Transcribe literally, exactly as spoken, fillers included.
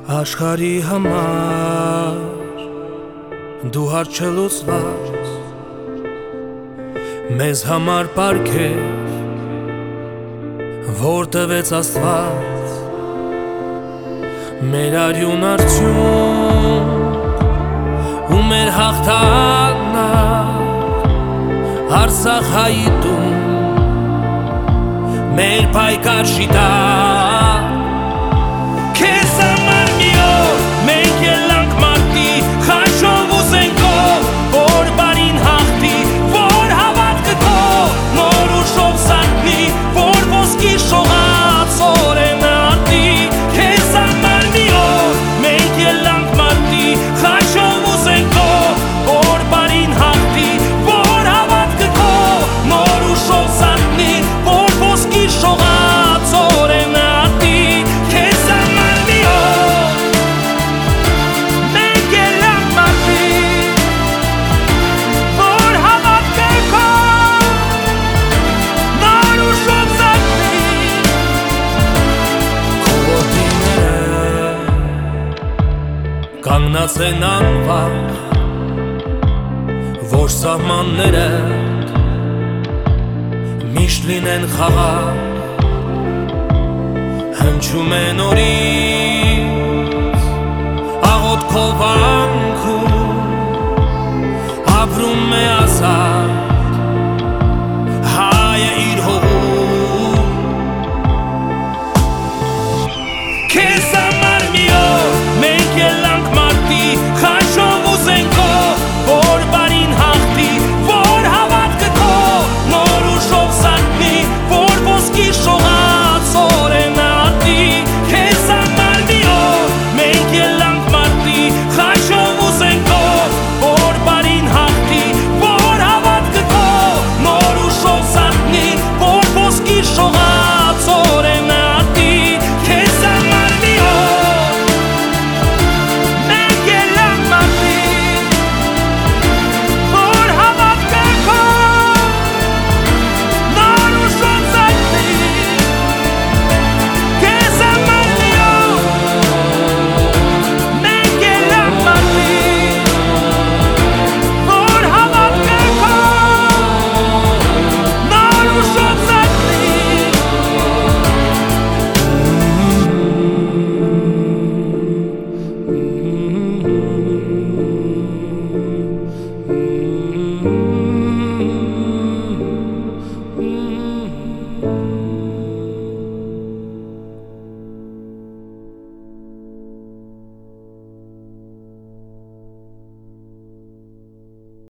Աշխարհի համար դու հարչելուցված մեզ համար պարգև որ տվեց Աստված մեր արյուն արդյուն ու մեր հաղթանակ Արցախայի տուն մեր պայքար շիտակ քեզ համար մի օր մենք ելանք մարտի խաչով ու զենքով որ բարին հաղթի որ հավատքը քո նոր ուժով զարթնի որ ոսկի շողաց օրենը արտի քեզ համար մի օր մենք ելանք մարտի խաչով ու զենքով որ բարին հաղթի որ հավատքը քո նոր ուժով զարթնի որ ոսկի շողաց օրենը արտի քեզ համար մի օր մենք ելանք մարտի որ հավատքը քո նոր ուժով զարթնի քո ոտիները կանգնած են անվախ որ սահմանները միշտ լինեն խաղաղ հնչում է նորից աղոթքով անքուն ապրում է ազատ